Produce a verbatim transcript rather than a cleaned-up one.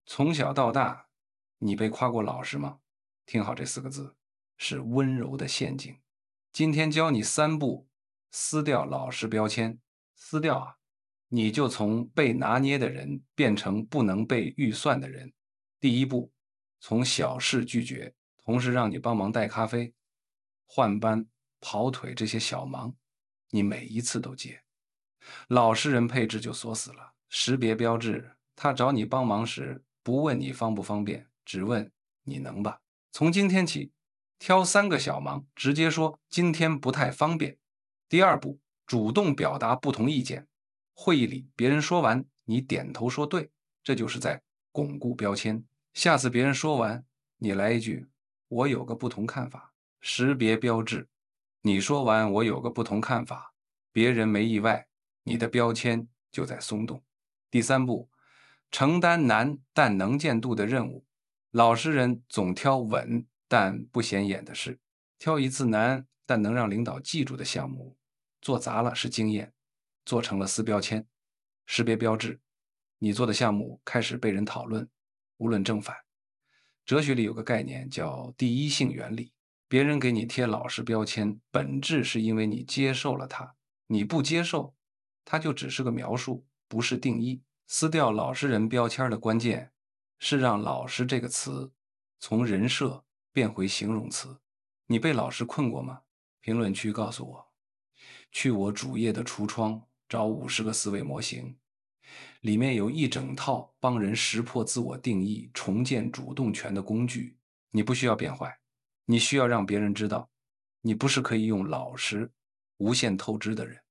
从小到大，你被夸过老实吗？听好这四个字，是温柔的陷阱。今天教你三步撕掉老实标签。撕掉啊，你就从被拿捏的人变成不能被预算的人。第一步，从小事拒绝，同事让你帮忙带咖啡、换班、跑腿这些小忙，你每一次都接。老实人配置就锁死了，识别标志，他找你帮忙时不问你方不方便，只问你能吧。从今天起，挑三个小忙，直接说今天不太方便。第二步，主动表达不同意见。会议里别人说完，你点头说对，这就是在巩固标签。下次别人说完，你来一句我有个不同看法，识别标志。你说完我有个不同看法，别人没意外，你的标签就在松动。第三步，承担难但能见度的任务。老实人总挑稳但不显眼的事，挑一次难但能让领导记住的项目，做砸了是经验，做成了撕标签，识别标志。你做的项目开始被人讨论，无论正反。哲学里有个概念叫第一性原理，别人给你贴老实标签，本质是因为你接受了它，你不接受，它就只是个描述，不是定义。撕掉老实人标签的关键是让老实这个词从人设变回形容词。你被老实困过吗？评论区告诉我。去我主页的橱窗找五十个思维模型，里面有一整套帮人识破自我定义、重建主动权的工具。你不需要变坏，你需要让别人知道，你不是可以用老实无限透支的人。